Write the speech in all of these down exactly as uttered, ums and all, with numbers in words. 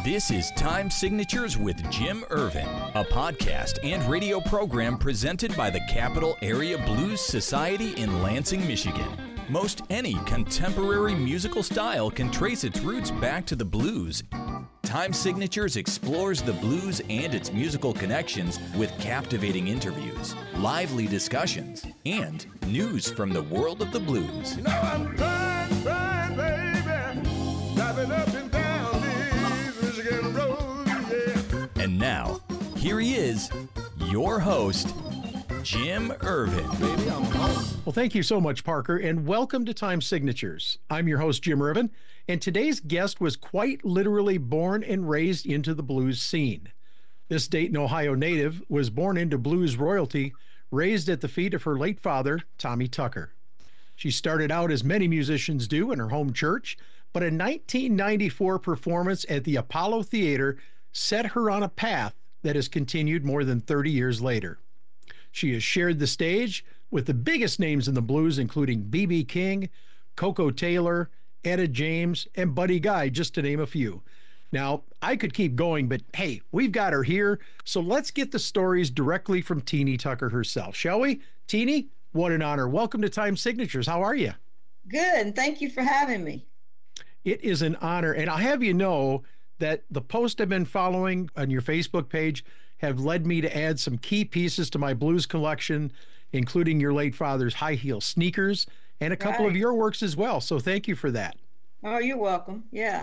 This is Time Signatures with Jim Irvin, a podcast and radio program presented by the Capital Area Blues Society in Lansing, Michigan. Most any contemporary musical style can trace its roots back to the blues. Time Signatures explores the blues and its musical connections with captivating interviews, lively discussions, and news from the world of the blues. You know I'm trying, trying, baby, driving up and down these Michigan roads, yeah. And now, here he is, your host, Jim Irvin. Baby, I'm home. Well, thank you so much, Parker, and welcome to Time Signatures. I'm your host, Jim Irvin, and today's guest was quite literally born and raised into the blues scene. This Dayton, Ohio native was born into blues royalty, raised at the feet of her late father, Tommy Tucker. She started out as many musicians do in her home church, but a nineteen ninety-four performance at the Apollo Theater set her on a path that has continued more than thirty years later. She has shared the stage with the biggest names in the blues, including B B King, Koko Taylor, Etta James, and Buddy Guy, just to name a few. Now, I could keep going, but hey, we've got her here, so let's get the stories directly from Teenie Tucker herself, shall we? Teenie, what an honor. Welcome to Time Signatures. How are you? Good, and thank you for having me. It is an honor, and I'll have you know that the post I've been following on your Facebook page have led me to add some key pieces to my blues collection, including your late father's high heel sneakers and a couple Right. of your works as well. So thank you for that. Oh, you're welcome. Yeah.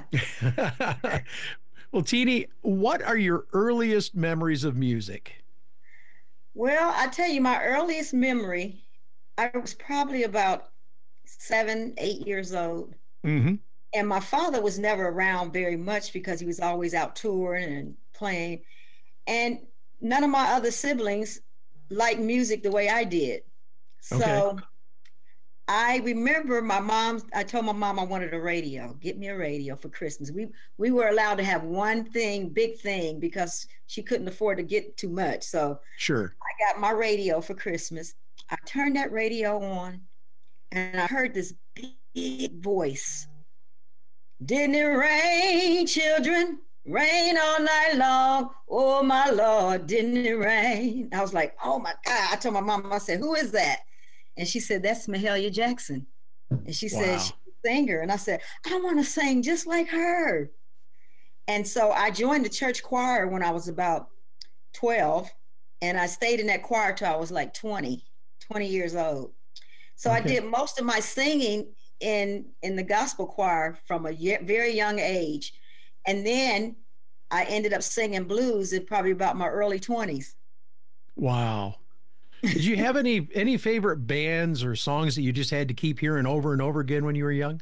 Well, Teenie, what are your earliest memories of music? Well, I tell you, my earliest memory, I was probably about seven, eight years old. Mm-hmm. And my father was never around very much because he was always out touring and playing. And none of my other siblings liked music the way I did. So Okay. I remember my mom, I told my mom I wanted a radio, get me a radio for Christmas. We we were allowed to have one thing, big thing, because she couldn't afford to get too much. So Sure. I got my radio for Christmas. I turned that radio on and I heard this big voice. Didn't it rain, children? Rain all night long. Oh, my Lord, didn't it rain? I was like, oh, my God. I told my mom, I said, who is that? And she said, that's Mahalia Jackson. And she said, Wow. she's a singer. And I said, I want to sing just like her. And so I joined the church choir when I was about twelve. And I stayed in that choir till I was like twenty, twenty years old. So I Okay. did most of my singing in in the gospel choir from a ye- very young age. And then I ended up singing blues in probably about my early twenties. Wow. Did you have any any favorite bands or songs that you just had to keep hearing over and over again when you were young?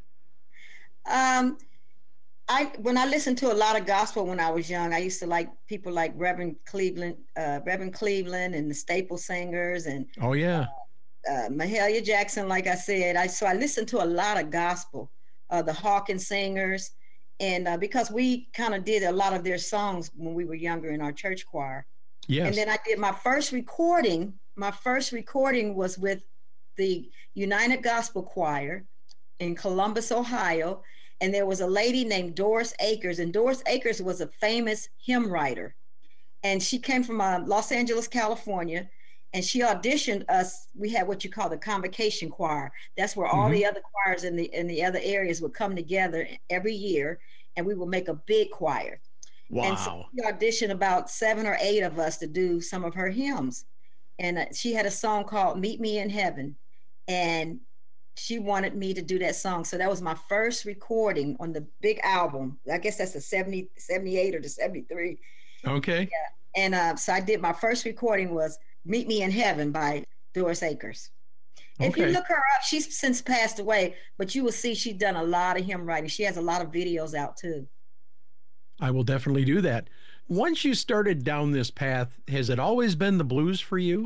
Um, I when I listened to a lot of gospel when I was young, I used to like people like Reverend Cleveland, uh, Reverend Cleveland, and the Staple Singers, and Oh, yeah. uh, Mahalia Jackson. Like I said, I so I listened to a lot of gospel, uh, the Hawkins Singers, and uh, because we kind of did a lot of their songs when we were younger in our church choir. Yes. And then I did my first recording. My first recording was with the United Gospel Choir in Columbus, Ohio. And there was a lady named Doris Akers. And Doris Akers was a famous hymn writer. And she came from uh, Los Angeles, California. And she auditioned us. We had what you call the convocation choir. That's where all Mhm. the other choirs in the in the other areas would come together every year. And we would make a big choir. And so Wow. she auditioned about seven or eight of us to do some of her hymns. And uh, she had a song called Meet Me in Heaven. And she wanted me to do that song. So that was my first recording on the big album. I guess that's the seventy, seventy-eight or the seventy-three. Okay. And uh, so I did my first recording was Meet Me in Heaven by Doris Akers. If you Okay. look her up, she's since passed away, but you will see she's done a lot of hymn writing. She has a lot of videos out too. I will definitely do that. Once you started down this path, has it always been the blues for you?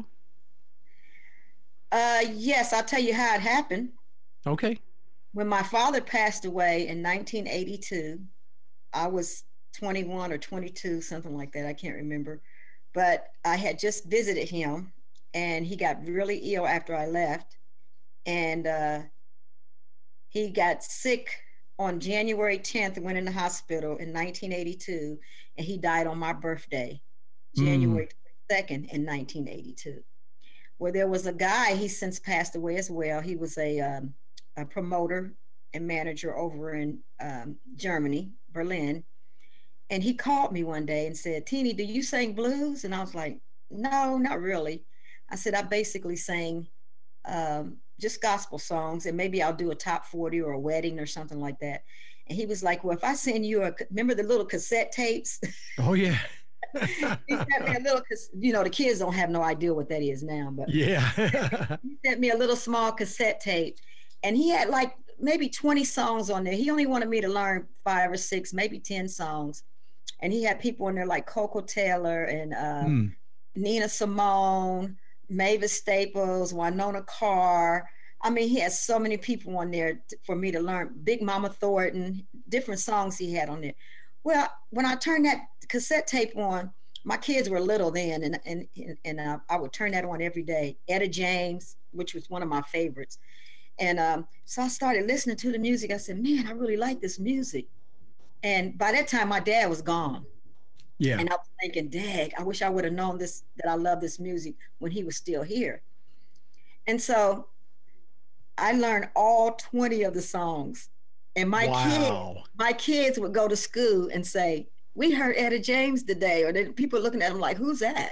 Uh, yes, I'll tell you how it happened. Okay. When my father passed away in nineteen eighty-two, I was twenty-one or twenty-two, something like that. I can't remember. But I had just visited him and he got really ill after I left. And uh, he got sick on January tenth, went in the hospital in nineteen eighty-two, and he died on my birthday, January twenty-second in nineteen eighty-two. Well, there was a guy, he's since passed away as well. He was a, um, a promoter and manager over in um, Germany, Berlin. And he called me one day and said, Teenie, do you sing blues? And I was like, no, not really. I said, I basically sang um, just gospel songs, and maybe I'll do a top forty or a wedding or something like that. And he was like, well, if I send you a, remember the little cassette tapes? Oh, yeah. He sent me a little, you know, the kids don't have no idea what that is now, but yeah. he sent me a little small cassette tape, and he had like maybe twenty songs on there. He only wanted me to learn five or six, maybe ten songs. And he had people in there like Coco Taylor and um, mm. Nina Simone, Mavis Staples, Winona Carr. I mean, he has so many people on there t- for me to learn. Big Mama Thornton, different songs he had on there. Well, when I turned that cassette tape on, my kids were little then, and and and uh, I would turn that on every day. Etta James, which was one of my favorites. And um, so I started listening to the music. I said, man, I really like this music. And by that time, my dad was gone. Yeah. And I was thinking, Dad, I wish I would have known this, that I love this music when he was still here. And so I learned all twenty of the songs. And my wow. kids, my kids would go to school and say, we heard Etta James today. Or then people looking at them like, who's that?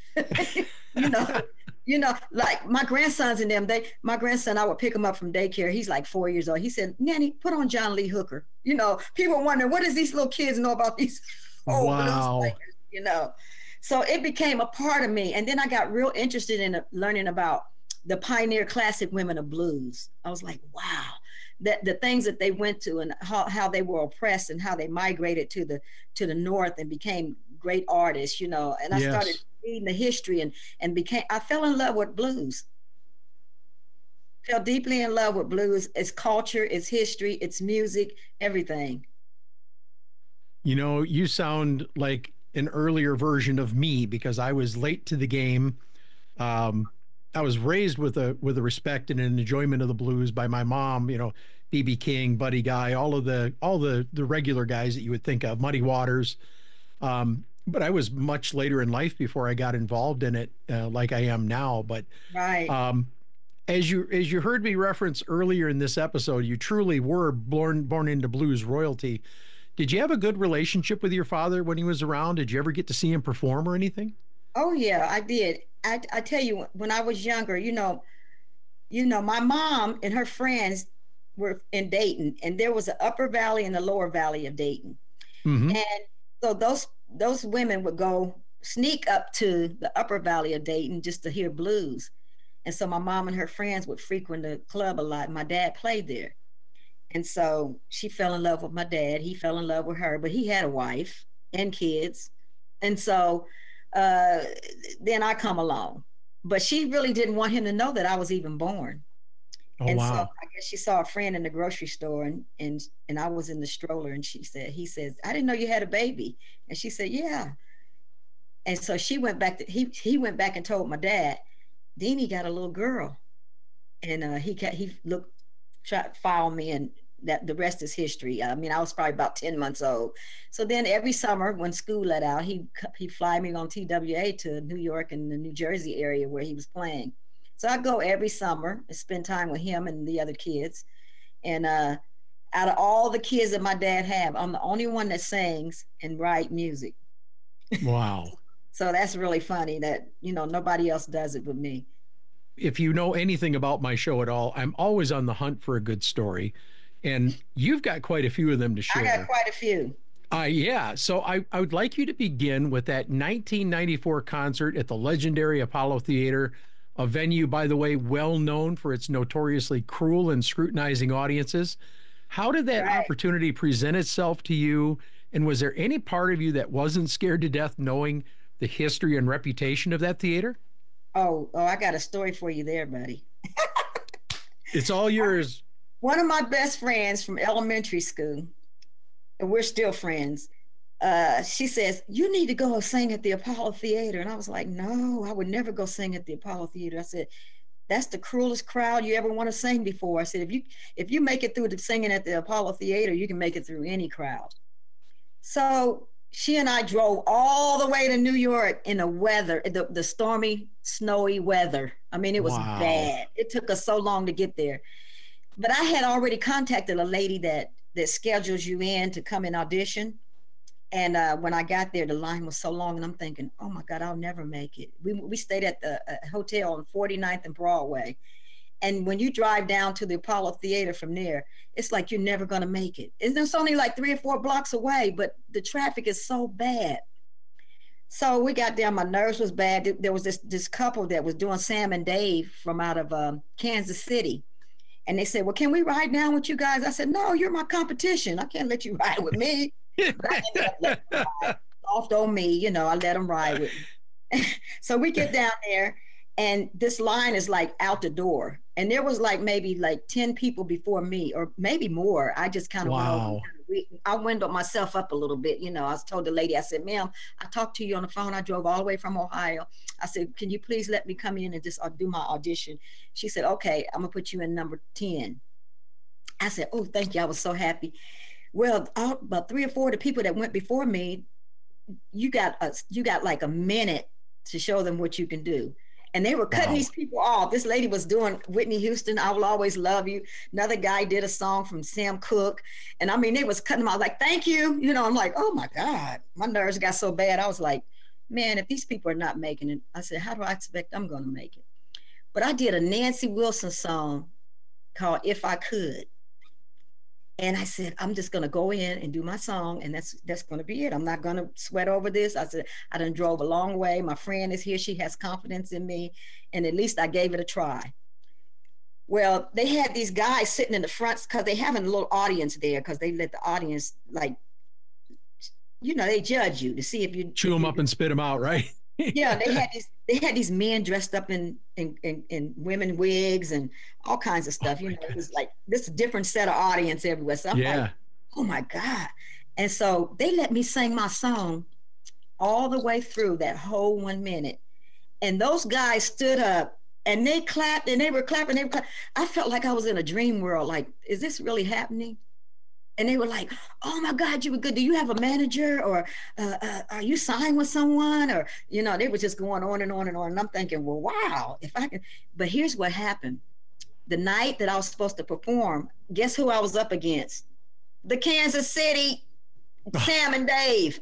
you know, you know, like my grandsons and them, they, my grandson, I would pick him up from daycare. He's like four years old. He said, Nanny, put on John Lee Hooker. You know, people wonder, what does these little kids know about these old wow. blues players, you know? So it became a part of me. And then I got real interested in learning about the pioneer classic women of blues. I was like, wow, that the things that they went to and how, how they were oppressed and how they migrated to the to the north and became great artists, you know. And I yes. started reading the history and and became I fell in love with blues. Fell deeply in love with blues, its culture, its history, its music, everything. You know, you sound like an earlier version of me because I was late to the game. Um, I was raised with a with a respect and an enjoyment of the blues by my mom, you know, B B King, Buddy Guy, all of the all the the regular guys that you would think of, Muddy Waters. Um, but I was much later in life before I got involved in it, uh, like I am now. But right. Um, as you as you heard me reference earlier in this episode, you truly were born born into blues royalty. Did you have a good relationship with your father when he was around? Did you ever get to see him perform or anything? Oh yeah, I did. I, I tell you, when I was younger, you know, you know, my mom and her friends were in Dayton, and there was an upper valley and the lower valley of Dayton. Mm-hmm. And so those those women would go sneak up to the upper valley of Dayton just to hear blues. And so my mom and her friends would frequent the club a lot. My dad played there. And so she fell in love with my dad. He fell in love with her, but he had a wife and kids. And so uh, then I come along. But she really didn't want him to know that I was even born. Oh, and wow. so I guess she saw a friend in the grocery store, and, and and I was in the stroller, and she said, he says, I didn't know you had a baby. And she said, yeah. And so she went back to, he he went back and told my dad, Deanie got a little girl. And uh, he got, he looked, tried to file me, and that the rest is history. I mean, I was probably about ten months old. So then every summer when school let out, he he'd fly me on T W A to New York and the New Jersey area where he was playing. So I go every summer and spend time with him and the other kids. And uh, out of all the kids that my dad have, I'm the only one that sings and write music. Wow. So that's really funny that, you know, nobody else does it but me. If you know anything about my show at all, I'm always on the hunt for a good story. And you've got quite a few of them to share. I got quite a few. Uh, yeah. So I, I would like you to begin with that nineteen ninety-four concert at the legendary Apollo Theater, a venue, by the way, well known for its notoriously cruel and scrutinizing audiences. How did that right. opportunity present itself to you? And was there any part of you that wasn't scared to death knowing the history and reputation of that theater? Oh, oh, I got a story for you there, buddy. It's all yours. One of my best friends from elementary school, and we're still friends, uh, she says, you need to go sing at the Apollo Theater. And I was like, no, I would never go sing at the Apollo Theater. I said, that's the cruelest crowd you ever want to sing before. I said, if you if you make it through the singing at the Apollo Theater, you can make it through any crowd. So she and I drove all the way to New York in the weather, the, the stormy, snowy weather. I mean, it was Wow. bad. It took us so long to get there. But I had already contacted a lady that that schedules you in to come and audition. And uh, when I got there, the line was so long, and I'm thinking, oh my God, I'll never make it. We we stayed at the uh, hotel on forty-ninth and Broadway. And when you drive down to the Apollo Theater from there, it's like you're never going to make it. And it's only like three or four blocks away, but the traffic is so bad. So we got there, my nerves was bad. There was this, this couple that was doing Sam and Dave from out of um, Kansas City. And they said, well, can we ride down with you guys? I said, no, you're my competition. I can't let you ride with me. But I ended up letting them ride. Soft on me, you know, I let them ride with me. So we get down there, and this line is like out the door. And there was like maybe like ten people before me, or maybe more. I just kind of Wow. went over. I windowed myself up a little bit. You know, I told the lady, I said, ma'am, I talked to you on the phone. I drove all the way from Ohio. I said, can you please let me come in and just uh, do my audition? She said, okay, I'm gonna put you in number ten. I said, oh, thank you. I was so happy. Well, all, about three or four of the people that went before me, you got a, you got like a minute to show them what you can do. And they were cutting Wow. these people off. This lady was doing Whitney Houston, I Will Always Love You. Another guy did a song from Sam Cooke. And I mean, they was cutting them off like, thank you. You know, I'm like, oh my God, my nerves got so bad. I was like, man, if these people are not making it, I said, how do I expect I'm going to make it? But I did a Nancy Wilson song called If I Could. And I said, I'm just going to go in and do my song, and that's that's going to be it. I'm not going to sweat over this. I said, I done drove a long way. My friend is here. She has confidence in me. And at least I gave it a try. Well, they had these guys sitting in the front because they having a little audience there, because they let the audience, like, you know, they judge you to see if you Chew them up and spit them out, right? yeah, they had these they had these men dressed up in in, in, in women wigs and all kinds of stuff. Oh, you my know, it was goodness. like this different set of audience everywhere. So I'm Yeah. like, oh my God. And so they let me sing my song all the way through that whole one minute. And those guys stood up and they clapped and they were clapping. They were clapping. I felt like I was in a dream world. Like, is this really happening? And they were like, oh my God, you were good. Do you have a manager, or uh, uh, are you signed with someone? Or, you know, they were just going on and on and on. And I'm thinking, well, wow, if I can. But here's what happened. The night that I was supposed to perform, guess who I was up against? The Kansas City Sam and Dave.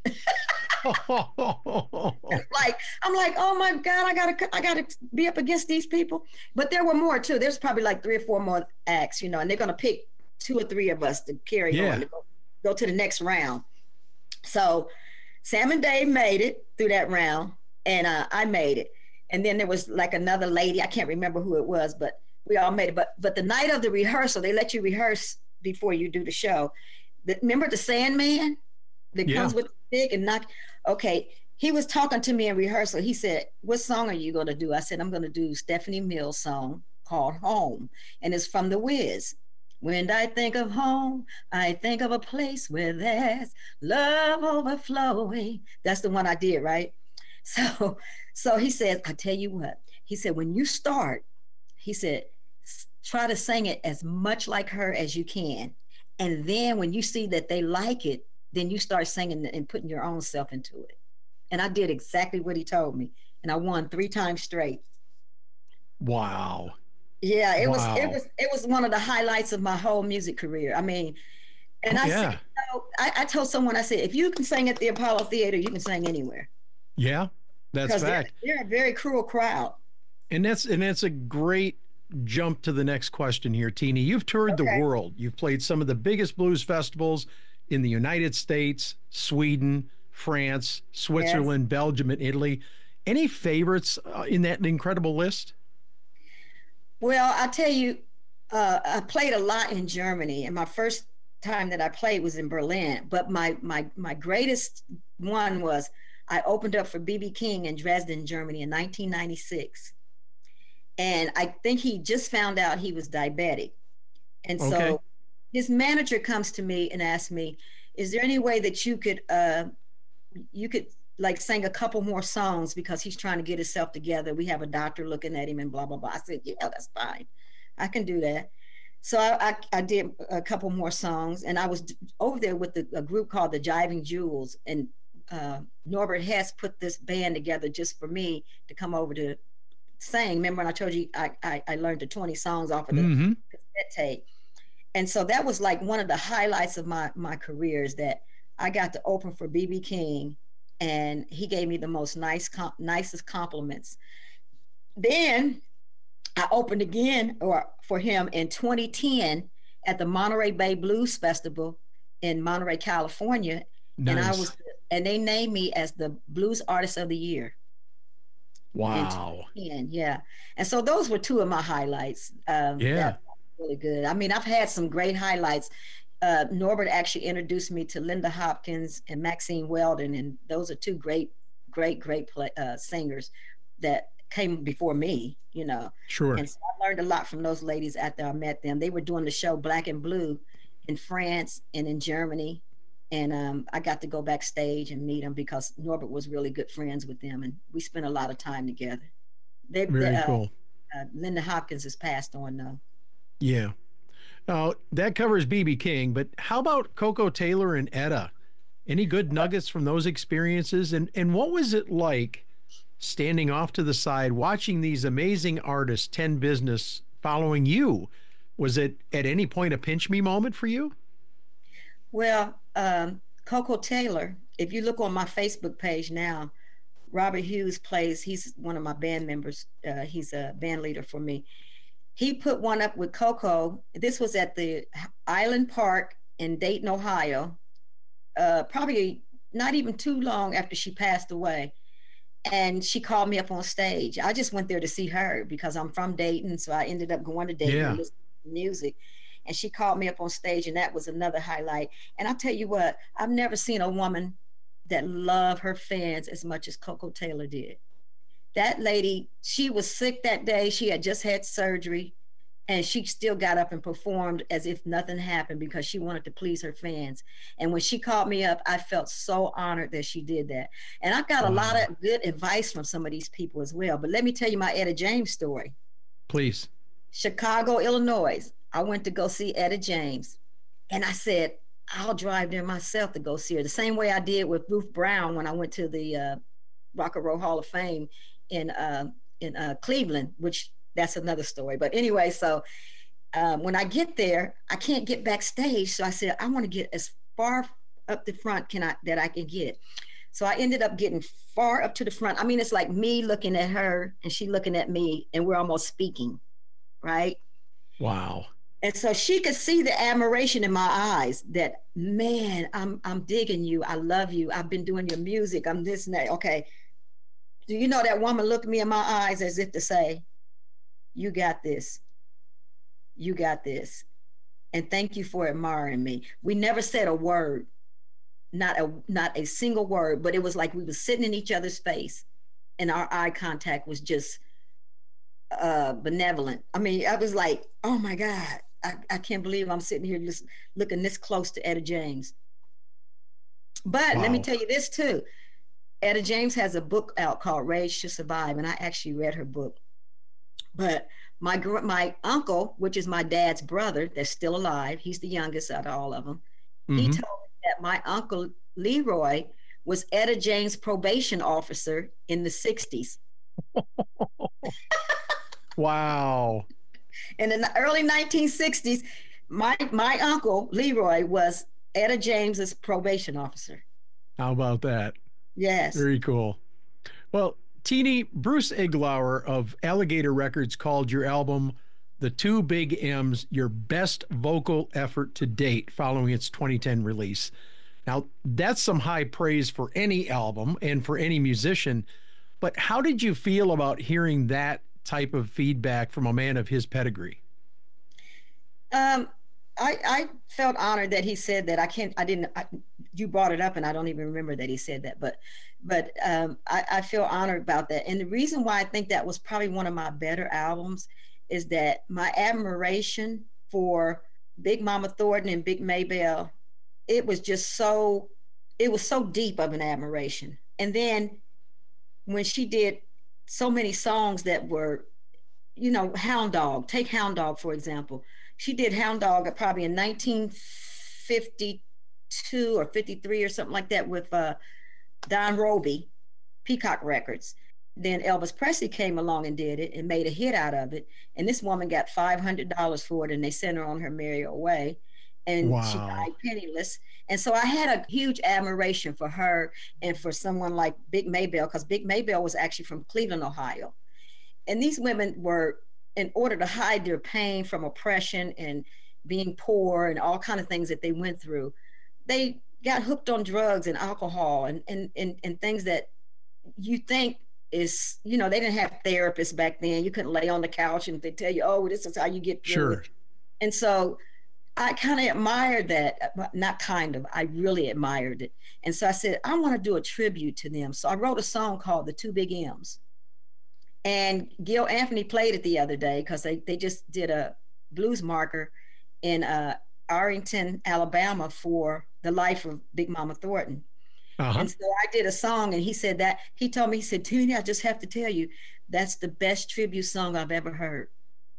Like, I'm like, oh my God, I gotta, I gotta be up against these people. But there were more too. There's probably like three or four more acts, you know, and they're gonna pick two or three of us to carry Yeah. on to go, go to the next round. So Sam and Dave made it through that round, and uh, I made it. And then there was like another lady, I can't remember who it was, but we all made it. But but the night of the rehearsal, they let you rehearse before you do the show. The, remember the Sandman that Yeah. comes with the stick and knock? Okay, he was talking to me in rehearsal. He said, what song are you going to do? I said, I'm going to do Stephanie Mills' song called Home, and it's from The Wiz. When I think of home, I think of a place where there's love overflowing. That's the one I did, right? So, so he says, I tell you what, he said, when you start, he said, try to sing it as much like her as you can. And then when you see that they like it, then you start singing and putting your own self into it. And I did exactly what he told me. And I won three times straight. Wow. Yeah, it Wow. was it was it was one of the highlights of my whole music career. I mean, and Oh, I yeah. said, you know, I, I told someone, I said, if you can sing at the Apollo Theater, you can sing anywhere. Yeah, that's Because they're, fact. they're a very cruel crowd. And that's and that's a great jump to the next question here, Teenie. You've toured Okay. the world. You've played some of the biggest blues festivals in the United States, Sweden, France, Switzerland, Belgium, and Italy. Any favorites uh, in that incredible list? Well, I tell you, uh, I played a lot in Germany, and my first time that I played was in Berlin. But my my my greatest one was I opened up for B B King in Dresden, Germany in nineteen ninety-six. And I think he just found out he was diabetic. And so Okay. his manager comes to me and asks me, is there any way that you could uh, you could like sang a couple more songs because he's trying to get himself together. We have a doctor looking at him and blah, blah, blah. I said, yeah, that's fine. I can do that. So I, I, I did a couple more songs, and I was over there with the, a group called the Jiving Jewels, and uh, Norbert Hess put this band together just for me to come over to sing. Remember when I told you I, I, I learned the twenty songs off of the Mm-hmm. cassette tape? And so that was like one of the highlights of my, my career, is that I got to open for B B King, and he gave me the most nice, com- nicest compliments. Then I opened again or for him in twenty ten at the Monterey Bay Blues Festival in Monterey, California. Nice. And I was, and they named me as the Blues Artist of the Year. Wow. And yeah. And so those were two of my highlights. Um, Yeah. that was really good. I mean, I've had some great highlights. Uh, Norbert actually introduced me to Linda Hopkins and Maxine Weldon, and those are two great, great, great play, uh, singers that came before me, you know. Sure. And so I learned a lot from those ladies after I met them. They were doing the show Black and Blue in France and in Germany. And um, I got to go backstage and meet them because Norbert was really good friends with them, and we spent a lot of time together. They, Very they, uh, cool. Uh, Linda Hopkins has passed on though. Yeah. Now that covers B B King, but how about Koko Taylor and Etta? Any good nuggets from those experiences? And and what was it like standing off to the side, watching these amazing artists, ten Business, following you? Was it at any point a pinch me moment for you? Well, um, Koko Taylor, if you look on my Facebook page now, Robert Hughes plays, he's one of my band members. Uh, he's a band leader for me. He put one up with Koko. This was at the Island Park in Dayton, Ohio, uh, probably not even too long after she passed away. And she called me up on stage. I just went there to see her because I'm from Dayton. So I ended up going to Dayton Yeah. and listening to music. And she called me up on stage, and that was another highlight. And I'll tell you what, I've never seen a woman that loved her fans as much as Koko Taylor did. That lady, she was sick that day. She had just had surgery, and she still got up and performed as if nothing happened because she wanted to please her fans. And when she called me up, I felt so honored that she did that. And I got Wow. a lot of good advice from some of these people as well. But let me tell you my Etta James story. Please. Chicago, Illinois. I went to go see Etta James, and I said, I'll drive there myself to go see her. The same way I did with Ruth Brown when I went to the uh, Rock and Roll Hall of Fame in uh, in uh, Cleveland, which that's another story. But anyway, so um, when I get there, I can't get backstage. So I said, I want to get as far up the front can I that I can get. So I ended up getting far up to the front. I mean, it's like me looking at her and she looking at me, and we're almost speaking, right? Wow. And so she could see the admiration in my eyes that, man, I'm I'm digging you. I love you. I've been doing your music. I'm this and that. Okay. Do you know that woman looked me in my eyes as if to say, you got this. You got this. And thank you for admiring me. We never said a word, not a not a single word, but it was like we were sitting in each other's face, and our eye contact was just uh benevolent. I mean, I was like, oh my God, I, I can't believe I'm sitting here just looking this close to Etta James. But Wow. let me tell you this too. Etta James has a book out called Rage to Survive, and I actually read her book. But my gr- my uncle, which is my dad's brother, that's still alive, he's the youngest out of all of them. He Mhm. told me that my uncle Leroy was Etta James' probation officer in the sixties. Wow. And in the early nineteen sixties, my my uncle Leroy was Etta James's probation officer. How about that? Yes. Very cool. Well, Teeny, Bruce Iglauer of Alligator Records called your album, The Two Big M's, your best vocal effort to date following its twenty ten release. Now, that's some high praise for any album and for any musician, but how did you feel about hearing that type of feedback from a man of his pedigree? Um, I I felt honored that he said that. I can't. I didn't. I, you brought it up, and I don't even remember that he said that. But but um, I, I feel honored about that. And the reason why I think that was probably one of my better albums is that my admiration for Big Mama Thornton and Big Maybelle, it was just so. It was so deep of an admiration. And then when she did so many songs that were, you know, Hound Dog, take Hound Dog, for example. She did Hound Dog probably in nineteen fifty-two or fifty-three or something like that with uh, Don Roby, Peacock Records. Then Elvis Presley came along and did it and made a hit out of it. And this woman got five hundred dollars for it, and they sent her on her merry way. And Wow. she died penniless. And so I had a huge admiration for her and for someone like Big Maybelle, because Big Maybelle was actually from Cleveland, Ohio. And these women were, in order to hide their pain from oppression and being poor and all kind of things that they went through, they got hooked on drugs and alcohol and, and, and, and things that you think is, you know, they didn't have therapists back then. You couldn't lay on the couch and they tell you, oh, this is how you get through Sure. it. And so I kind of admired that, not kind of, I really admired it. And so I said, I want to do a tribute to them. So I wrote a song called The Two Big M's. And Gil Anthony played it the other day because they, they just did a blues marker in uh, Arlington, Alabama for the life of Big Mama Thornton. Uh-huh. And so I did a song, and he said that, he told me, he said, Toonie, I just have to tell you, that's the best tribute song I've ever heard.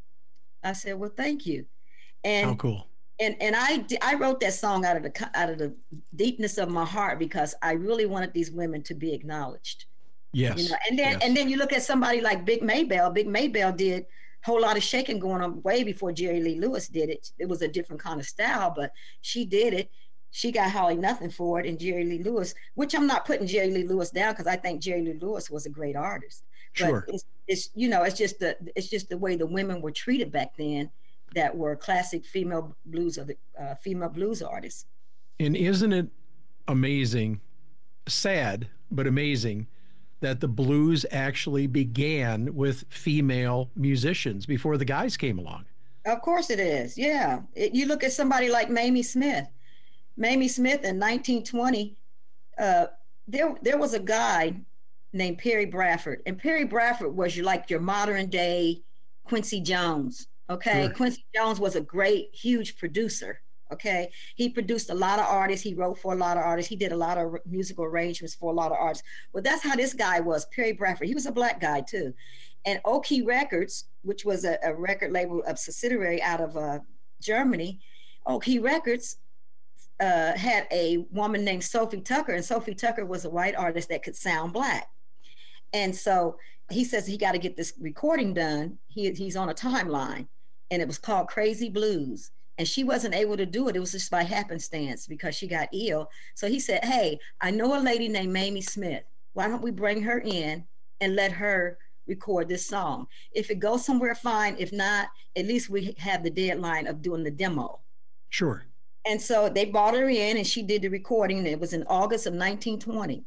I said, well, thank you. And How cool. And and I I wrote that song out of the out of the deepness of my heart because I really wanted these women to be acknowledged. Yes. You know, and then yes. and then you look at somebody like Big Maybelle. Big Maybelle did a whole lot of shaking going on way before Jerry Lee Lewis did it. It was a different kind of style, but she did it. She got Holly Nothing for it, and Jerry Lee Lewis, which I'm not putting Jerry Lee Lewis down because I think Jerry Lee Lewis was a great artist. Sure. But it's, it's you know, it's just the it's just the way the women were treated back then that were classic female blues of the uh, female blues artists. And isn't it amazing, sad, but amazing that the blues actually began with female musicians before the guys came along? Of course it is. Yeah. It, you look at somebody like Mamie Smith. Mamie Smith in nineteen twenty, uh, there, there was a guy named Perry Bradford. And Perry Bradford was your, like your modern day Quincy Jones. Okay, Sure. Quincy Jones was a great, huge producer. Okay, he produced a lot of artists. He wrote for a lot of artists. He did a lot of musical arrangements for a lot of artists. Well, that's how this guy was, Perry Bradford. He was a black guy too. And Oki Records, which was a, a record label, a subsidiary out of uh, Germany, Oki Records uh, had a woman named Sophie Tucker, and Sophie Tucker was a white artist that could sound black. And so he says he got to get this recording done. He, he's on a timeline. And it was called Crazy Blues. And she wasn't able to do it. It was just by happenstance because she got ill. So he said, hey, I know a lady named Mamie Smith. Why don't we bring her in and let her record this song? If it goes somewhere, fine. If not, at least we have the deadline of doing the demo. Sure. And so they brought her in and she did the recording. It was in August of nineteen twenty.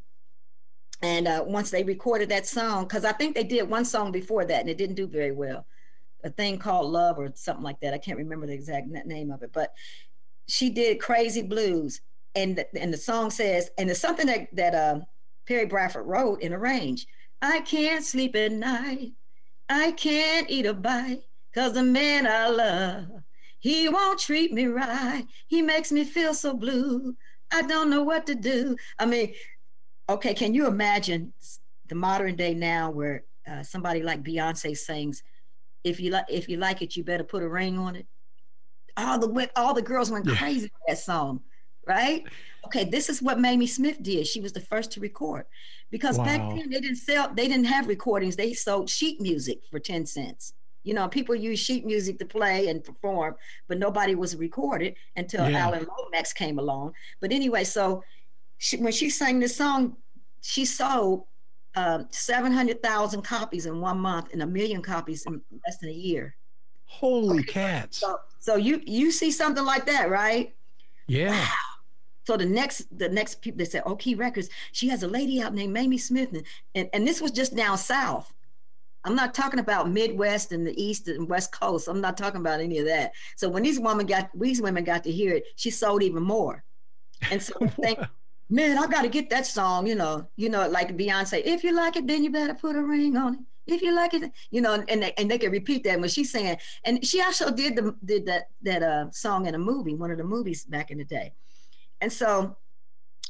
And uh, once they recorded that song, because I think they did one song before that and it didn't do very well. A thing called Love or something like that. I can't remember the exact name of it, but she did Crazy Blues. And the, and the song says, and it's something that, that uh, Perry Bradford wrote and arranged. I can't sleep at night. I can't eat a bite because the man I love, he won't treat me right. He makes me feel so blue. I don't know what to do. I mean, okay, can you imagine the modern day now where uh, somebody like Beyonce sings, If you like, if you like it, you better put a ring on it. All the all the girls went crazy for that song, right? Okay, this is what Mamie Smith did. She was the first to record, because Wow. back then they didn't sell, they didn't have recordings. They sold sheet music for ten cents. You know, people use sheet music to play and perform, but nobody was recorded until Yeah. Alan Lomax came along. But anyway, so she, when she sang this song, she sold Um, seven hundred thousand copies in one month and a million copies in less than a year. Holy cats. So, so you you see something like that, right? Yeah. So the next the next people, they said, Oki Records, she has a lady out named Mamie Smith. And, and, and this was just down south. I'm not talking about Midwest and the East and West Coast. I'm not talking about any of that. So when these women got these women got to hear it, she sold even more. And so they think, man, I got to get that song, you know, you know, like Beyonce, if you like it, then you better put a ring on it. If you like it, you know, and they, and they can repeat that when she's saying, and she also did the did that that uh, song in a movie, one of the movies back in the day. And so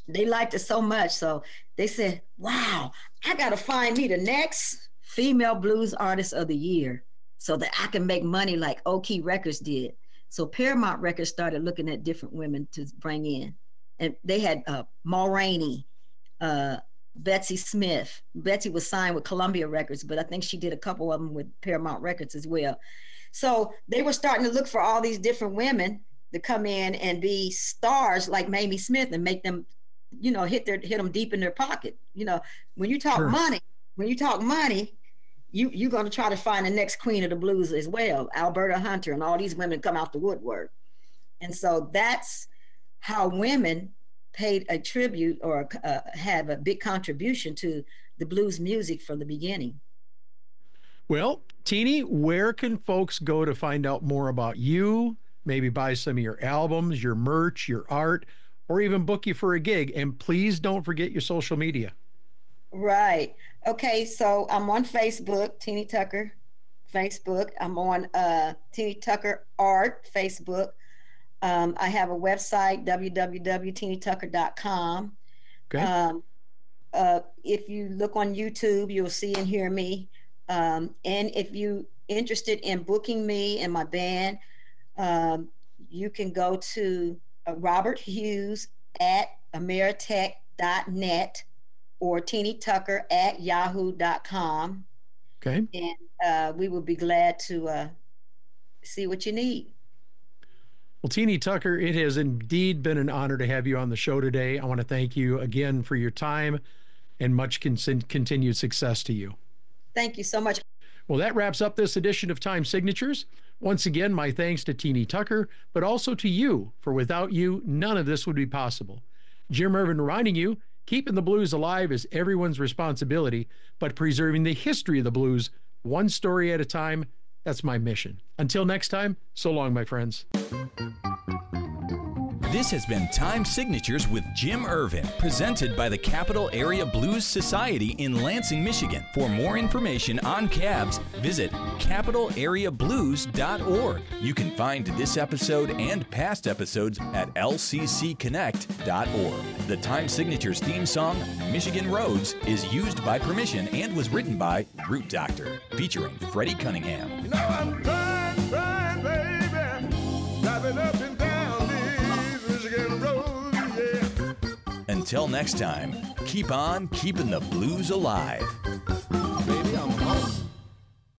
they liked it so much. So they said, wow, I got to find me the next female blues artist of the year so that I can make money like Oki Records did. So Paramount Records started looking at different women to bring in. And they had uh, Ma Rainey, uh, Betsy Smith. Betsy was signed with Columbia Records, but I think she did a couple of them with Paramount Records as well. So they were starting to look for all these different women to come in and be stars like Mamie Smith and make them, you know, hit their hit them deep in their pocket. You know, when you talk sure. money, when you talk money, you you're going to try to find the next queen of the blues as well, Alberta Hunter, and all these women come out the woodwork. And so that's how women paid a tribute or uh, have a big contribution to the blues music from the beginning. Well, Teenie, where can folks go to find out more about you, maybe buy some of your albums, your merch, your art, or even book you for a gig? And please don't forget your social media. Right. Okay, so I'm on Facebook, Teenie Tucker Facebook. I'm on uh, Teenie Tucker Art Facebook. Um, I have a website, w w w dot teenie tucker dot com. Okay. Um, uh, if you look on YouTube, you'll see and hear me. Um, and if you're interested in booking me and my band, um, you can go to uh, Robert Hughes at ameritech dot net or Teenie Tucker at yahoo dot com. Okay. And uh, we will be glad to uh, see what you need. Well, Teenie Tucker, it has indeed been an honor to have you on the show today. I want to thank you again for your time and much con- continued success to you. Thank you so much. Well, that wraps up this edition of Time Signatures. Once again, my thanks to Teenie Tucker, but also to you, for without you, none of this would be possible. Jim Ervin reminding you, keeping the blues alive is everyone's responsibility, but preserving the history of the blues, one story at a time, that's my mission. Until next time, so long, my friends. This has been Time Signatures with Jim Ervin, presented by the Capital Area Blues Society in Lansing, Michigan. For more information on cabs, visit capital area blues dot org. You can find this episode and past episodes at l c c connect dot org. The Time Signatures theme song, Michigan Roads, is used by permission and was written by Root Doctor, featuring Freddie Cunningham. You know I'm trying, trying, baby, driving up and down these Michigan roads, yeah. Until next time, keep on keeping the blues alive.